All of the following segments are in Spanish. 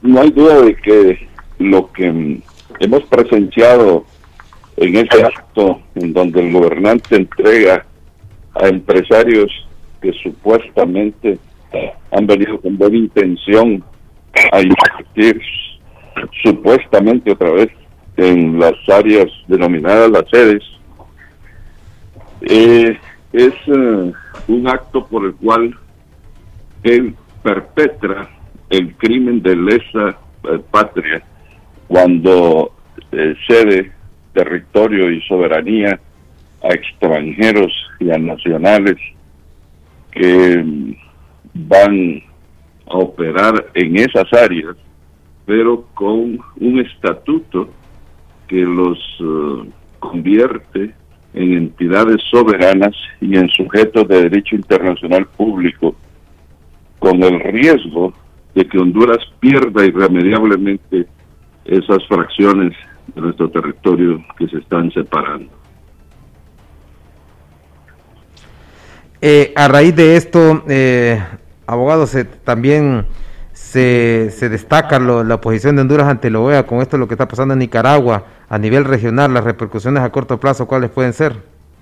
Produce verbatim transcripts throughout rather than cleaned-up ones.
no hay duda de que lo que mm, hemos presenciado en ese acto en donde el gobernante entrega a empresarios que supuestamente han venido con buena intención a invertir supuestamente otra vez en las áreas denominadas las sedes, eh, es uh, un acto por el cual él perpetra el crimen de lesa eh, patria cuando eh, cede territorio y soberanía a extranjeros y a nacionales que van a operar en esas áreas, pero con un estatuto que los uh, convierte en entidades soberanas y en sujetos de derecho internacional público, con el riesgo de que Honduras pierda irremediablemente esas fracciones de nuestro territorio que se están separando. Eh, a raíz de esto, eh, abogados, se, también se, se destaca lo, la posición de Honduras ante la O E A con esto lo que está pasando en Nicaragua a nivel regional, las repercusiones a corto plazo, ¿cuáles pueden ser?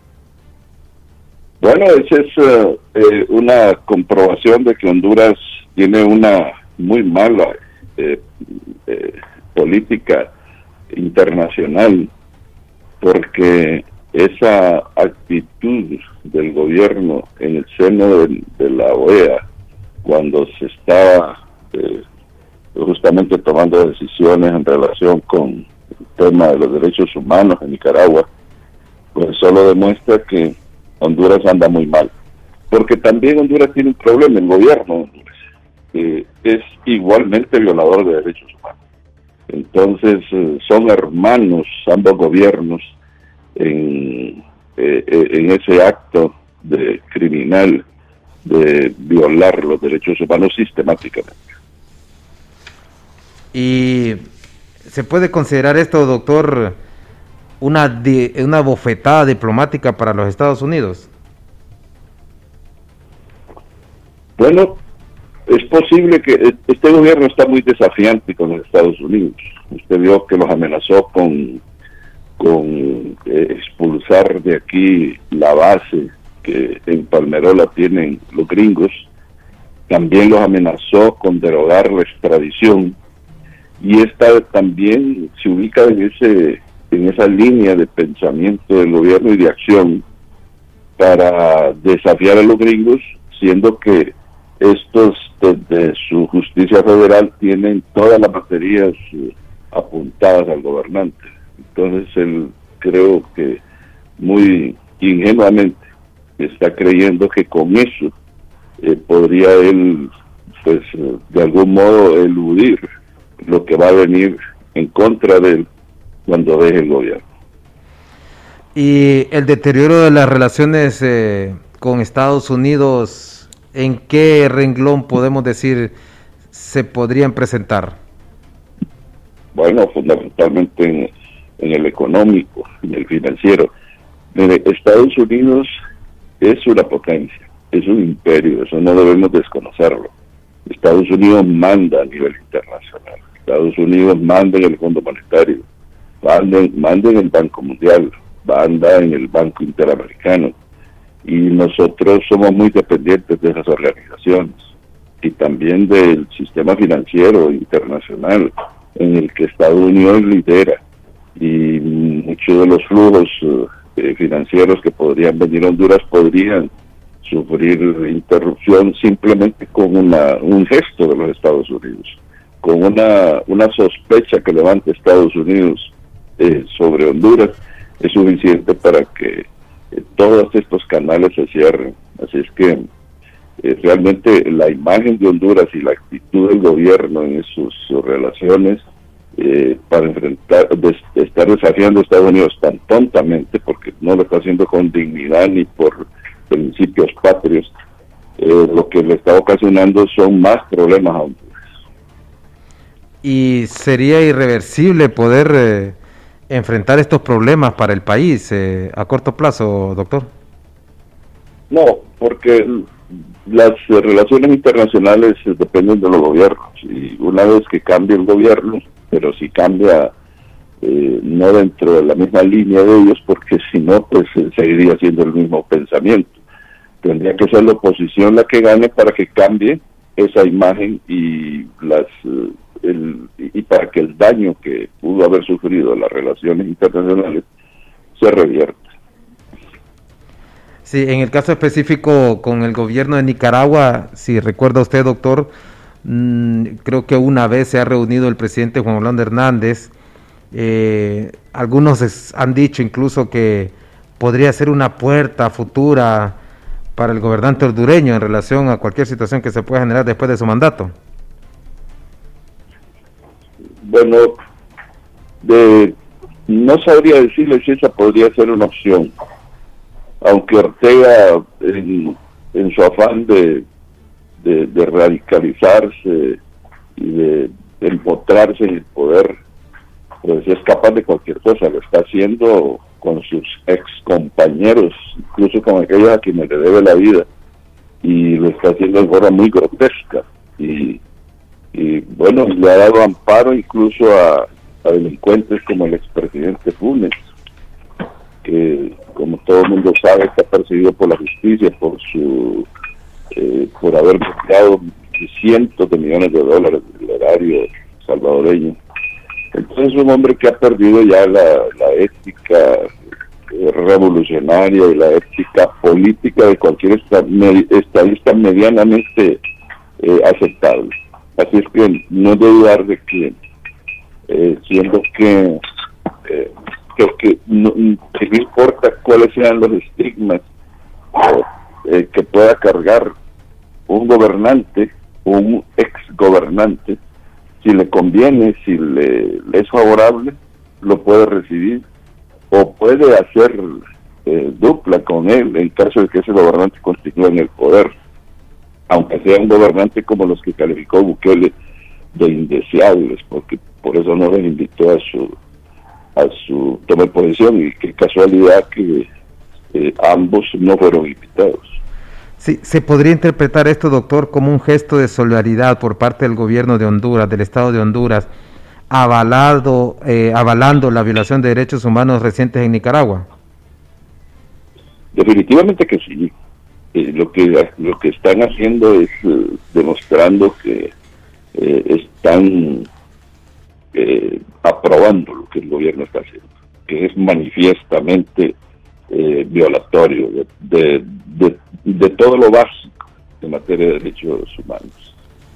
Bueno, esa es uh, eh, una comprobación de que Honduras tiene una muy mala eh, eh, política internacional, porque esa actitud del gobierno en el seno de, de la O E A, cuando se estaba eh, justamente tomando decisiones en relación con el tema de los derechos humanos en Nicaragua, pues solo demuestra que Honduras anda muy mal, porque también Honduras tiene un problema, el gobierno de Honduras eh, es igualmente violador de derechos humanos. Entonces eh, son hermanos ambos gobiernos en, eh, en ese acto de criminal de violar los derechos humanos sistemáticamente. ¿Y se puede considerar esto, doctor, una, di, una bofetada diplomática para los Estados Unidos? Bueno, es posible que este gobierno está muy desafiante con los Estados Unidos. Usted vio que los amenazó con, con eh, expulsar de aquí la base que en Palmerola tienen los gringos. También los amenazó con derogar la extradición. Y esta también se ubica en ese en esa línea de pensamiento del gobierno y de acción para desafiar a los gringos, siendo que estos desde su justicia federal tienen todas las baterías eh, apuntadas al gobernante. Entonces él, creo que muy ingenuamente está creyendo que con eso eh, podría él, pues eh, de algún modo eludir lo que va a venir en contra de él cuando deje el gobierno. Y el deterioro de las relaciones eh, con Estados Unidos, ¿en qué renglón podemos decir se podrían presentar? Bueno, fundamentalmente en, en el económico, en el financiero. Mire, Estados Unidos es una potencia, es un imperio, eso no debemos desconocerlo. Estados Unidos manda a nivel internacional, Estados Unidos manda en el Fondo Monetario, manda, manda en el Banco Mundial, manda en el Banco Interamericano, y nosotros somos muy dependientes de esas organizaciones y también del sistema financiero internacional en el que Estados Unidos lidera, y muchos de los flujos eh, financieros que podrían venir a Honduras podrían sufrir interrupción simplemente con una, un gesto de los Estados Unidos, con una, una sospecha que levante Estados Unidos eh, sobre Honduras, es suficiente para que eh, todos estos canales se cierren. Así es que eh, realmente la imagen de Honduras y la actitud del gobierno en sus, sus relaciones eh, para enfrentar, de, de estar desafiando a Estados Unidos tan tontamente, porque no lo está haciendo con dignidad ni por principios patrios, eh, lo que le está ocasionando son más problemas a Honduras. ¿Y sería irreversible poder eh, enfrentar estos problemas para el país eh, a corto plazo, doctor? No, porque las eh, relaciones internacionales eh, dependen de los gobiernos, y una vez que cambie el gobierno, pero si cambia eh, no dentro de la misma línea de ellos, porque si no, pues eh, seguiría siendo el mismo pensamiento. Tendría que ser la oposición la que gane para que cambie esa imagen y las eh, el, y para que el daño que pudo haber sufrido las relaciones internacionales se revierta. Sí, en el caso específico con el gobierno de Nicaragua, si recuerda usted, doctor, mmm, creo que una vez se ha reunido el presidente Juan Orlando Hernández. Eh, algunos es, han dicho incluso que podría ser una puerta futura para el gobernante hondureño en relación a cualquier situación que se pueda generar después de su mandato. Bueno, de, no sabría decirle si esa podría ser una opción, aunque Ortega, en, en su afán de, de, de radicalizarse y de, de empotrarse en el poder, pues es capaz de cualquier cosa. Lo está haciendo con sus ex compañeros, incluso con aquellos a quienes le debe la vida, y lo está haciendo de forma muy grotesca, y, y bueno, le ha dado amparo incluso a, a delincuentes como el expresidente Funes, que como todo el mundo sabe está perseguido por la justicia por su eh, por haber bloqueado cientos de millones de dólares del erario salvadoreño. Entonces es un hombre que ha perdido ya la, la ética eh, revolucionaria y la ética política de cualquier esta, med, estadista medianamente eh, aceptable. Así es que no es de dudar de que eh, siendo que eh, que, que, no, que no importa cuáles sean los estigmas eh, que pueda cargar un gobernante o un ex gobernante, si le conviene, si le, le es favorable, lo puede recibir o puede hacer eh, dupla con él en caso de que ese gobernante continúe en el poder, aunque sea un gobernante como los que calificó Bukele de indeseables, porque por eso no les invitó a su a su toma de posesión, y qué casualidad que eh, ambos no fueron invitados. Sí, ¿se podría interpretar esto, doctor, como un gesto de solidaridad por parte del gobierno de Honduras, del Estado de Honduras, avalado, eh, avalando la violación de derechos humanos recientes en Nicaragua? Definitivamente que sí. Eh, lo que lo que están haciendo es eh, demostrando que eh, están eh, aprobando lo que el gobierno está haciendo, que es manifiestamente eh, violatorio de, de, de, de todo lo básico en materia de derechos humanos.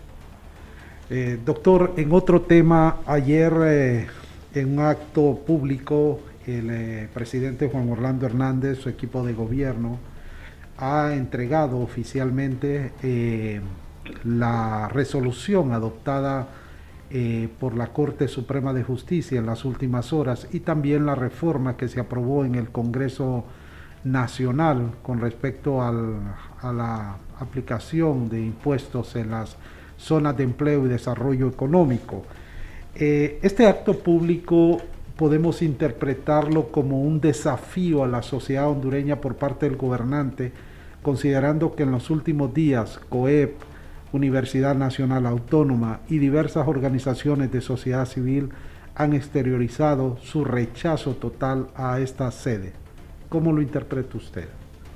Eh, doctor, en otro tema, ayer eh, en un acto público, el eh, presidente Juan Orlando Hernández, su equipo de gobierno, ha entregado oficialmente eh, la resolución adoptada eh, por la Corte Suprema de Justicia en las últimas horas, y también la reforma que se aprobó en el Congreso Nacional con respecto al, a la aplicación de impuestos en las zonas de empleo y desarrollo económico. Eh, este acto público podemos interpretarlo como un desafío a la sociedad hondureña por parte del gobernante, considerando que en los últimos días COEP, Universidad Nacional Autónoma y diversas organizaciones de sociedad civil han exteriorizado su rechazo total a esta sede. ¿Cómo lo interpreta usted?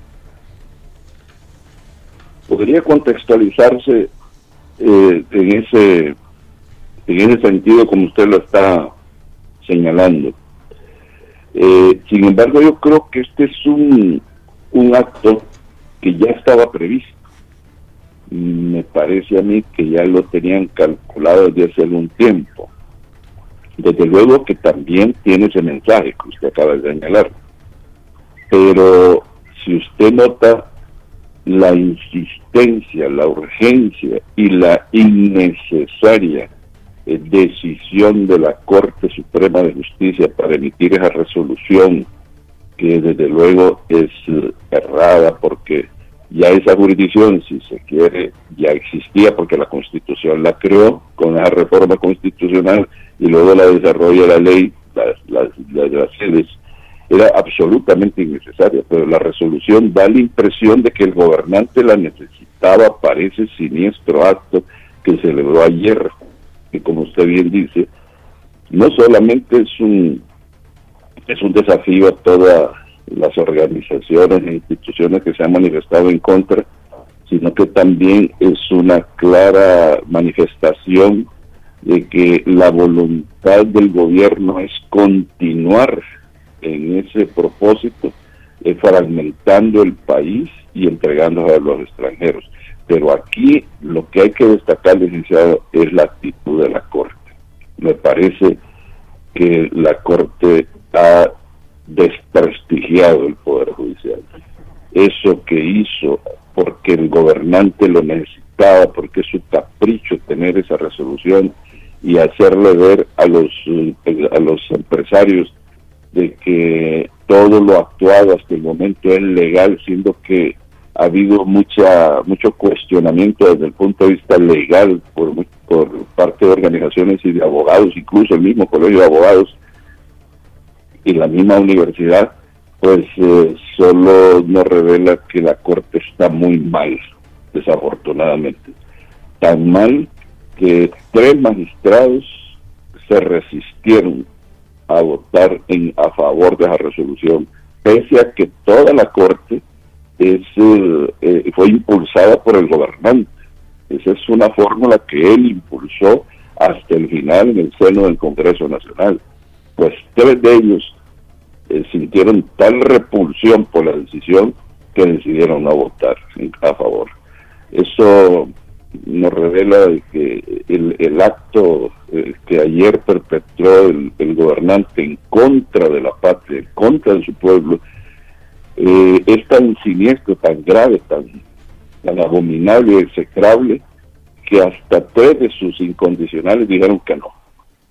Podría contextualizarse eh, en ese en ese sentido como usted lo está señalando. Eh, sin embargo, yo creo que este es un, un acto que ya estaba previsto. Me parece a mí que ya lo tenían calculado desde hace algún tiempo. Desde luego que también tiene ese mensaje que usted acaba de señalar. Pero si usted nota la insistencia, la urgencia y la innecesaria eh, decisión de la Corte Suprema de Justicia para emitir esa resolución, que desde luego es eh, errada, porque ya esa jurisdicción, si se quiere, ya existía, porque la Constitución la creó con esa reforma constitucional y luego la desarrolla la ley, las, las, las, las sedes. era absolutamente innecesaria, pero la resolución da la impresión de que el gobernante la necesitaba para ese siniestro acto que celebró ayer, que como usted bien dice, no solamente es un, es un desafío a todas las organizaciones e instituciones que se han manifestado en contra, sino que también es una clara manifestación de que la voluntad del gobierno es continuar en ese propósito, eh, fragmentando el país y entregándose a los extranjeros. Pero aquí lo que hay que destacar, licenciado, es la actitud de la Corte. Me parece que la Corte ha desprestigiado el Poder Judicial. Eso que hizo porque el gobernante lo necesitaba, porque es su capricho tener esa resolución, y hacerle ver a los, a los empresarios de que todo lo actuado hasta el momento es legal, siendo que ha habido mucha mucho cuestionamiento desde el punto de vista legal por, por parte de organizaciones y de abogados, incluso el mismo Colegio de Abogados y la misma universidad, pues eh, solo nos revela que la Corte está muy mal, desafortunadamente. Tan mal que tres magistrados se resistieron a votar en a favor de esa resolución, pese a que toda la Corte es, eh, eh, fue impulsada por el gobernante. Esa es una fórmula que él impulsó hasta el final en el seno del Congreso Nacional. Pues tres de ellos eh, sintieron tal repulsión por la decisión que decidieron no votar a favor. Eso nos revela de que el, el acto eh, que ayer perpetró el, el gobernante en contra de la patria, en contra de su pueblo, eh, es tan siniestro, tan grave, tan, tan abominable y execrable, que hasta tres de sus incondicionales dijeron que no.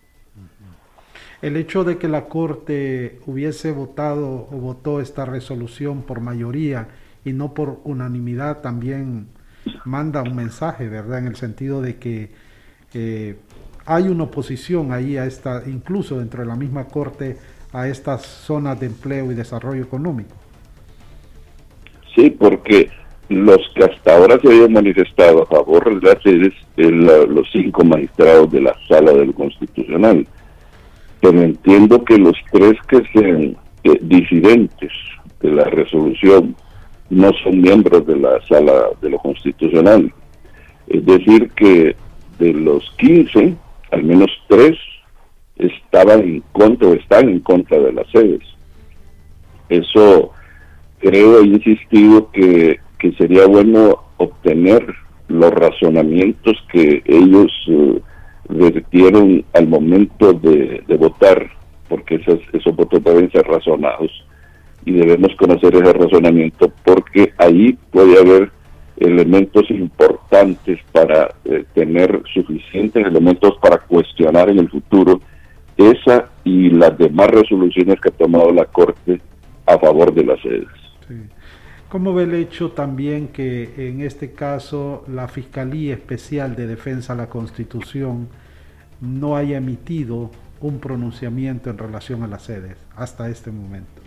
El hecho de que la Corte hubiese votado o votó esta resolución por mayoría y no por unanimidad también manda un mensaje, ¿verdad? En el sentido de que eh, hay una oposición ahí a esta, incluso dentro de la misma Corte, a estas zonas de empleo y desarrollo económico. Sí, porque los que hasta ahora se habían manifestado a favor de las sedes, los cinco magistrados de la Sala del Constitucional. Pero entiendo que los tres que sean eh, disidentes de la resolución no son miembros de la Sala de lo Constitucional. Es decir, que de los quince, al menos tres estaban en contra o están en contra de las sedes. Eso creo, he insistido que, que sería bueno obtener los razonamientos que ellos eh, vertieron al momento de, de votar, porque esos, esos votos deben ser razonados y debemos conocer ese razonamiento, porque ahí puede haber elementos importantes para eh, tener suficientes elementos para cuestionar en el futuro esa y las demás resoluciones que ha tomado la Corte a favor de las sedes. Sí. ¿Cómo ve el hecho también que en este caso la Fiscalía Especial de Defensa de la Constitución no haya emitido un pronunciamiento en relación a las sedes hasta este momento?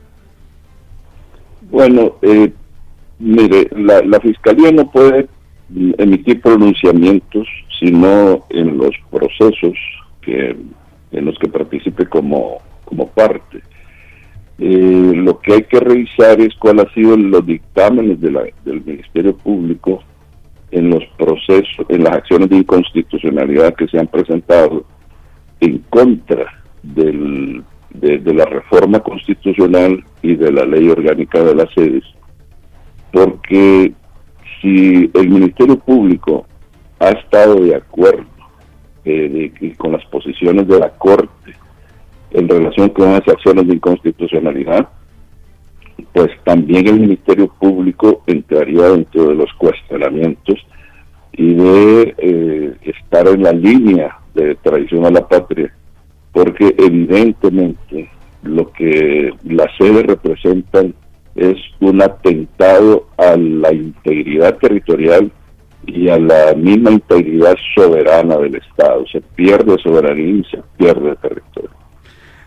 Bueno, eh, mire, la, la Fiscalía no puede emitir pronunciamientos sino en los procesos que, en los que participe como, como parte. Eh, lo que hay que revisar es cuál ha sido los dictámenes de la, del Ministerio Público en los procesos, en las acciones de inconstitucionalidad que se han presentado en contra del, de, de la reforma constitucional y de la ley orgánica de las sedes, porque si el Ministerio Público ha estado de acuerdo eh, de, de, con las posiciones de la Corte en relación con las acciones de inconstitucionalidad, pues también el Ministerio Público entraría dentro de los cuestionamientos y de eh, estar en la línea de traición a la patria, porque evidentemente lo que las sedes representan es un atentado a la integridad territorial y a la misma integridad soberana del Estado. Se pierde soberanía y se pierde territorio.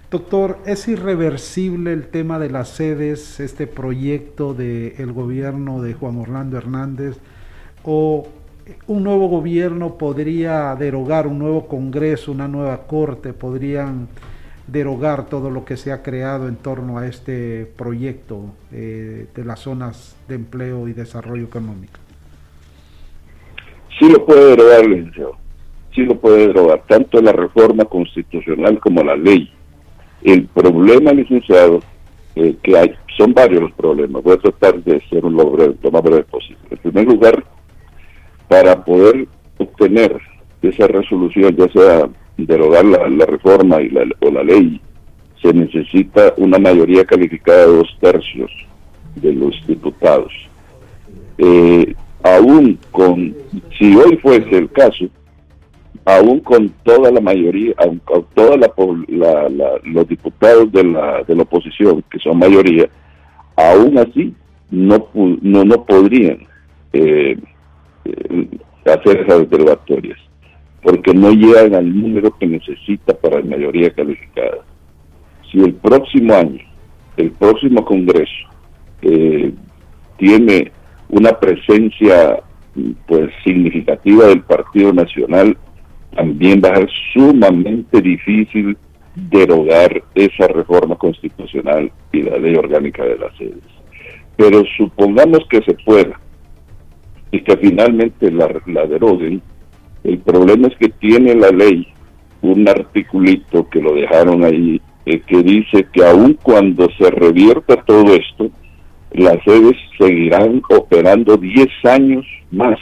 Doctor, ¿es irreversible el tema de las sedes, este proyecto del gobierno de Juan Orlando Hernández, o un nuevo gobierno podría derogar, un nuevo Congreso, una nueva Corte, podrían derogar todo lo que se ha creado en torno a este proyecto eh, de las zonas de empleo y desarrollo económico? Sí lo puede derogar, licenciado. Sí lo puede derogar, tanto la reforma constitucional como la ley. El problema, licenciado, eh, que hay, son varios los problemas. Voy a tratar de ser un lo, breve, lo más breve posible. En primer lugar, para poder obtener esa resolución, ya sea derogar la, la reforma y la, o la ley, se necesita una mayoría calificada de dos tercios de los diputados. Eh, aún con, si hoy fuese el caso, aún con toda la mayoría, aún con toda la, la, la los diputados de la, de la oposición, que son mayoría, aún así no, no, no podrían eh, eh, hacer esas derogatorias, porque no llegan al número que necesita para la mayoría calificada. Si el próximo año, el próximo Congreso, eh, tiene una presencia pues significativa del Partido Nacional, también va a ser sumamente difícil derogar esa reforma constitucional y la ley orgánica de las sedes. Pero supongamos que se pueda y que finalmente la, la deroguen. El problema es que tiene la ley un articulito que lo dejaron ahí, eh, que dice que aun cuando se revierta todo esto, las sedes seguirán operando diez años más.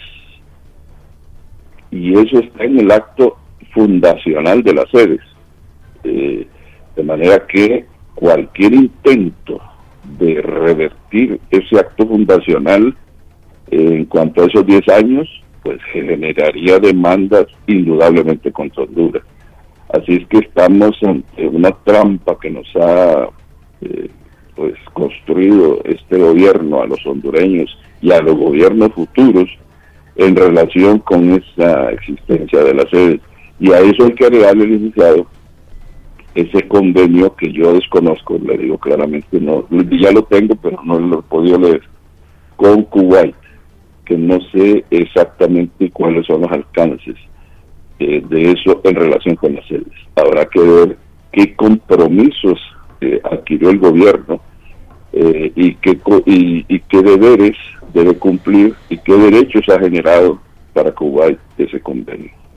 Y eso está en el acto fundacional de las sedes. Eh, de manera que cualquier intento de revertir ese acto fundacional eh, en cuanto a esos diez años, pues generaría demandas indudablemente contra Honduras. Así es que estamos ante una trampa que nos ha eh, pues construido este gobierno a los hondureños y a los gobiernos futuros en relación con esa existencia de las sedes. Y a eso hay que agregarle, licenciado, ese convenio que yo desconozco, le digo claramente, no, ya lo tengo, pero no lo he podido leer, con Kuwait, que no sé exactamente cuáles son los alcances eh, de eso en relación con las sedes. Habrá que ver qué compromisos eh, adquirió el gobierno eh, y, qué, y, y qué deberes debe cumplir y qué derechos ha generado para Kuwait ese convenio.